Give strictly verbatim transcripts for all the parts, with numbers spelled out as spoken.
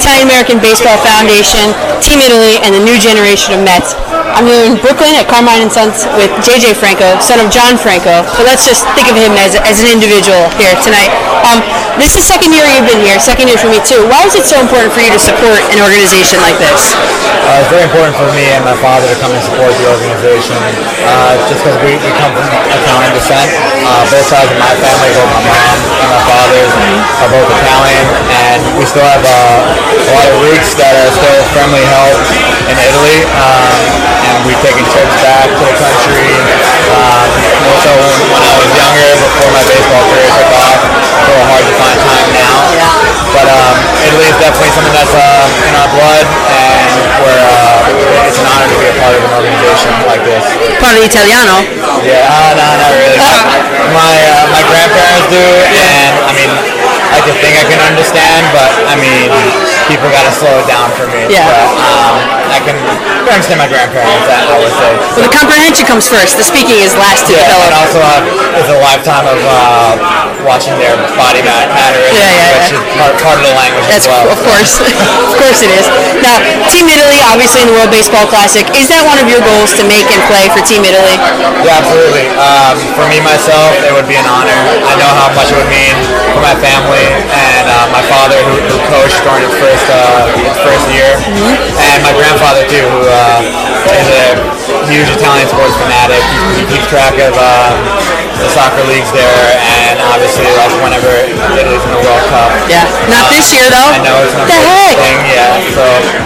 Italian American Baseball Foundation, Team Italy, and the new generation of Mets. I'm here in Brooklyn at Carmine and Sons with J J Franco, son of John Franco. But let's just think of him as, as an individual here tonight. Um, this is the second year you've been here, second year for me too. Why is it so important for you to support an organization like this? Uh, it's very important for me and my father to come and support the organization, uh, just because we, we come from Italian descent. Uh, both sides of my family, both my mom and my father's, are both Italian, and we still have uh, a lot of roots that are still firmly held in Italy, um, and we've taken trips back to the country. Um, more so when, when I was younger, before my baseball career took off. It's a little hard to find time now, but um, Italy is definitely something that's uh, in our blood, and we're, uh, it's an honor to be a part of an organization like this. Parli Italiano? Yeah, uh, no, not really. My uh, my grandparents do, and I mean, I can think I can understand, but I mean, people got to slow it down for me. Yeah. But, um, I can understand my grandparents, I would say. Well, the comprehension comes first. The speaking is last to yeah, develop. And also uh, it's a lifetime of uh, watching their body mannerisms, yeah, yeah, which yeah. is part, part of the language That's as well. Of course, of course it is. Now, Team Italy, obviously in the World Baseball Classic, is that one of your goals to make and play for Team Italy? Yeah, absolutely. Um, for me myself, it would be an honor. I know how much it would mean for my family and uh, my father, who, who coached during his first uh, his first year, mm-hmm. and my grandfather too, who uh, is a huge Italian sports fanatic. He, he keeps track of um, the soccer leagues there, and obviously, like whenever Italy's in the World Cup. Yeah, not um, this year though. I know it's an the important heck? thing. Yeah, so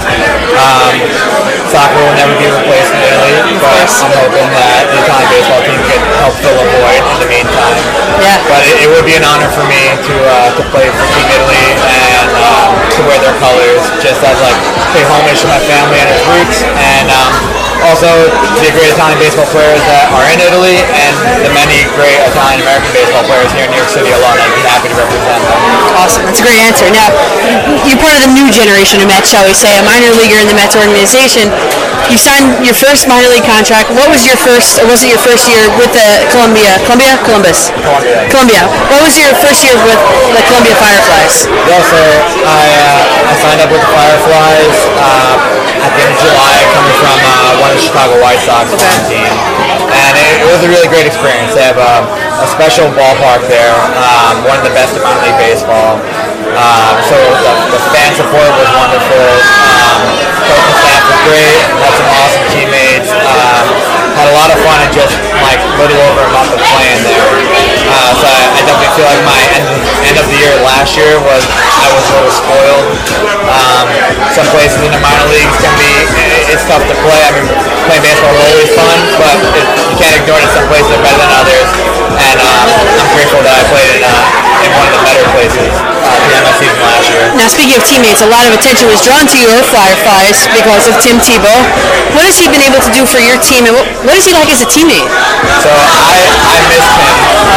um, soccer will never be replaced in Italy, but I'm hoping that the Italian baseball team can help fill a void in the meantime. Yeah. But it, it would be an honor for me to uh, to play for Team Italy and um, to wear their colors, just as like pay homage to my family and its roots, and um, also the great Italian baseball players that are in Italy and the many great Italian American baseball players here in New York City alone. I'd be happy to represent them. Awesome, that's a great answer. Now, you're part of the new generation of Mets, shall we say, a minor leaguer in the Mets organization. You signed your first minor league contract. What was your first, or was it your first year with the Columbia, Columbia, Columbus? Columbia. Columbia. What was your first year with the Columbia Fireflies? Yeah, so I, uh, I signed up with the Fireflies uh, at the end of July, coming from uh, one of the Chicago White Sox okay. team, and it, it was a really great experience. They have a, a special ballpark there, um, one of the best in minor league baseball. Um, so the, the fan support was wonderful. Um, coaching staff was great. Had some awesome teammates. Um, had a lot of fun in just like little over a month of playing there. Uh, so I, I definitely feel like my end of, end of the year last year was I was a little spoiled. Um, some places in the minor leagues can be it, it's tough to play. I mean, playing baseball is always fun, but it, you can't ignore it. Some places are better than others, and um, I'm grateful that I played in, uh, in one of the better places uh, during my season last year. Now, speaking of teammates, a lot of attention was drawn to your Fireflies because of Tim Tebow. What has he been able to do for your team, and what, what is he like as a teammate? So I, I missed him,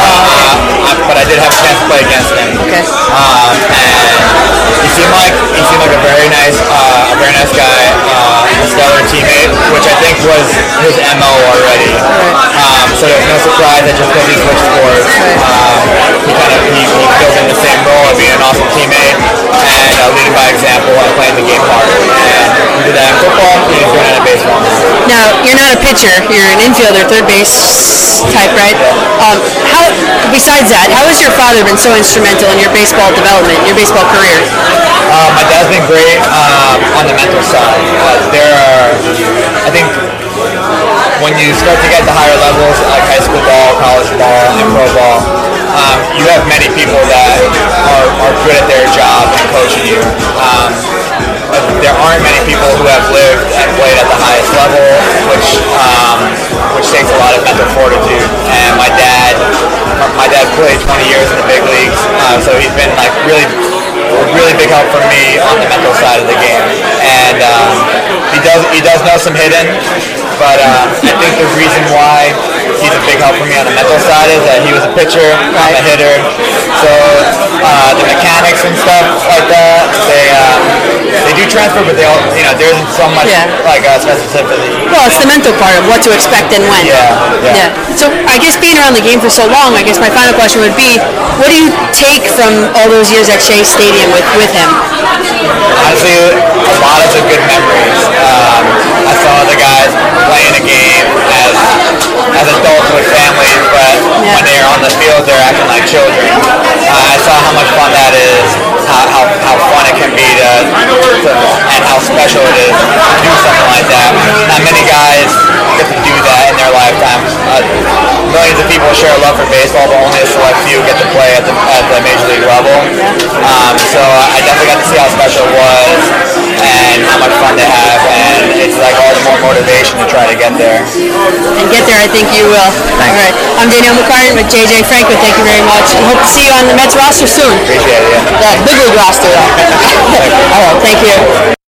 uh, but I did have a chance to play against him. Okay. Um, and he seemed like he seemed like a very nice, uh, a very nice guy, uh, a stellar teammate, which I think was his M O already. Um, so there's no surprise that just because he switched sports, um, he kind of he, he fills in the same role of being an awesome teammate and uh, leading by example and playing the game hard. And we did that in football. We did that in baseball. Now, you're not a pitcher. You're an infielder, third base type, right? Um, how? Besides that, how has your father been so instrumental in your baseball development, your baseball career? Uh, my dad's been great uh, on the mental side. Uh, there are, I think, when you start to get to higher levels, like high school ball, college ball, and pro ball, um, you have many people that are, are good at their job and coaching you. Um, but there aren't many people who have lived and played at the highest level, which um, which takes a lot of mental fortitude. And my dad, my dad played twenty years in the big leagues, uh, so he's been like really. a really big help for me on the mental side of the game, and um, he does he does know some hidden, but uh, I think the reason why he's a big help for me on the mental side is that he was a pitcher, I'm a hitter, so uh, the mechanics and stuff like that, they uh, they do transfer, but they all, you know, there isn't so much Yeah. like uh, specificity. Well, it's the mental part of what to expect and when. Yeah, yeah. So I guess being around the game for so long, I guess my final question would be, what do you take from all those years at Shea Stadium with, with him? Honestly, a lot of the good memories. Um, I saw the guys playing a game as as adults with families, but Yeah. when they're on the field, they're acting like children. Uh, I saw how much fun that is, how, how, how fun it can be to, to, and how special it is to do something like that. Not many guys get to do that in their lifetime. Uh, millions of people share a love for baseball, but only a select few get to play at the, at the major league level. Um, so I definitely got to see how special it was and how much fun they have, and it's like all the more motivation to try to get there. And get there, I think you will. All right. I'm Daniel McCartan with J J Franco. Thank you very much. And hope to see you on the Mets roster soon. Appreciate it. Yeah. Yeah, big league roster. All right. Thank you.